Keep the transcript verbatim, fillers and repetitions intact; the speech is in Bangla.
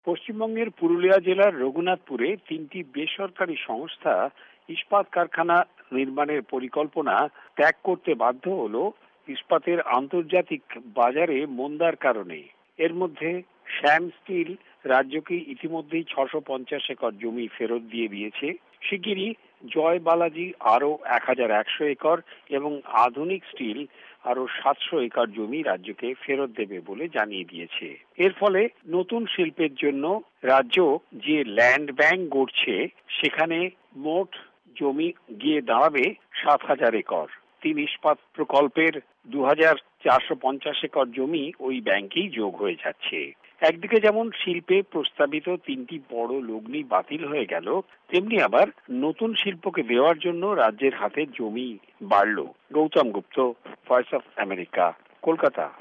পশ্চিমবঙ্গের পুরুলিয়া জেলার রঘুনাথপুরে তিনটি বেসরকারি সংস্থা ইস্পাত কারখানা নির্মাণের পরিকল্পনা ত্যাগ করতে বাধ্য হল ইস্পাতের আন্তর্জাতিক বাজারে মন্দার কারণে। এর মধ্যে শ্যাম স্টিল রাজ্যকে ইতিমধ্যেই ছশো পঞ্চাশ একর জমি ফেরত দিয়ে দিয়েছে। শিগগিরই জয় বালাজি আরো এক হাজার একশো একর এবং আধুনিক স্টিল আরো সাতশো একর জমি রাজ্যকে ফেরত দেবে বলে জানিয়ে দিয়েছে। এর ফলে নতুন শিল্পের জন্য রাজ্য যে ল্যান্ড ব্যাংক গড়ছে সেখানে মোট জমি গিয়ে দাঁড়াবে সাত হাজার একর। তিন ইস্পাত প্রকল্পের দু হাজার চারশো পঞ্চাশ একর জমি ওই ব্যাংকেই যোগ হয়ে যাচ্ছে। একদিকে যেমন শিল্পে প্রস্তাবিত তিনটি বড় লগ্নি বাতিল হয়ে গেল, তেমনি আবার নতুন শিল্পকে দেওয়ার জন্য রাজ্যের হাতে জমি বাড়ল। Gautam Gupta, voice of America, Kolkata.